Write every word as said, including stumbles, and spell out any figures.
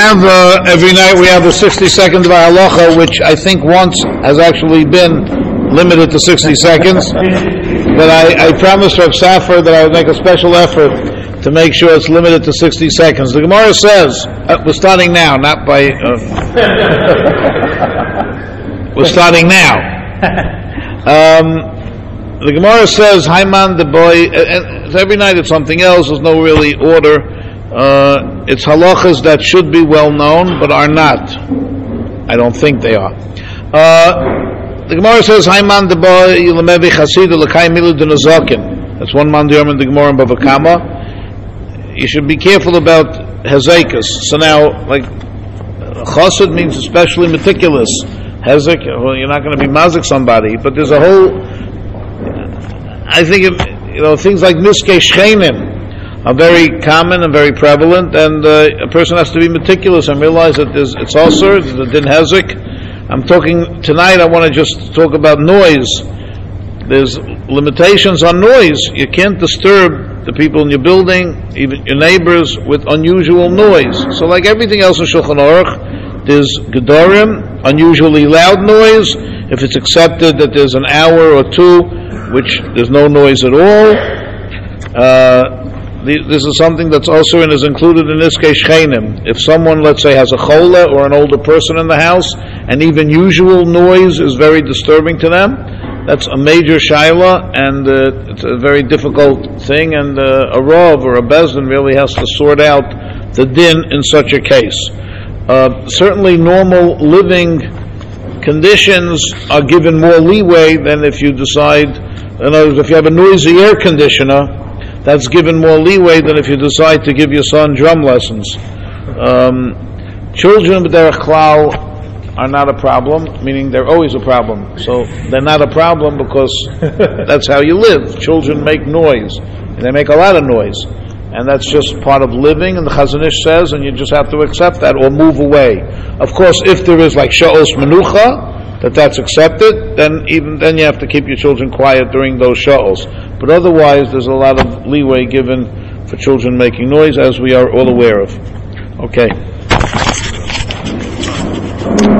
have, uh, every night we have a sixty second halacha, which I think once has actually been limited to sixty seconds. But I, I promised Rav Safar that I would make a special effort to make sure it's limited to sixty seconds. The Gemara says, uh, we're starting now, not by, uh, we're starting now. Um, the Gemara says, Haiman the boy, and every night it's something else, there's no really order. Uh, it's halachas that should be well known, but are not. I don't think they are. Uh, the Gemara says, Haiman the boy, Yilamevi Chasidu, L'kai Milu Dunazokin. That's one man in the Gemara in Bava Kama. You should be careful about Hezekas. So now, like, Chassid means especially meticulous. Hezek, well, you're not going to be mazik somebody, but there's a whole, I think, it, you know, things like Miskei Shchenim are very common and very prevalent, and uh, a person has to be meticulous and realize that there's, it's also the din hezek. I'm talking tonight. I want to just talk about noise. There's limitations on noise. You can't disturb the people in your building, even your neighbors, with unusual noise. So, like everything else in Shulchan Aruch, there's gedorim, unusually loud noise. If it's accepted that there's an hour or two which there's no noise at all. Uh, This is something that's also in, is included in Niskei Shchenim. If someone, let's say, has a chola or an older person in the house, and even usual noise is very disturbing to them, that's a major shaila, and uh, it's a very difficult thing, and uh, a Rav or a Bezdin really has to sort out the din in such a case. Uh, certainly normal living conditions are given more leeway than if you decide, in other words, if you have a noisy air conditioner, that's given more leeway than if you decide to give your son drum lessons. Um, children with their klal are not a problem, meaning they're always a problem. So they're not a problem because that's how you live. Children make noise. And they make a lot of noise. And that's just part of living, and the Chazon Ish says, and you just have to accept that or move away. Of course, if there is like sha'os menucha, that that's accepted, then even then you have to keep your children quiet during those sha'os. But otherwise, there's a lot of leeway given for children making noise, as we are all aware of. Okay.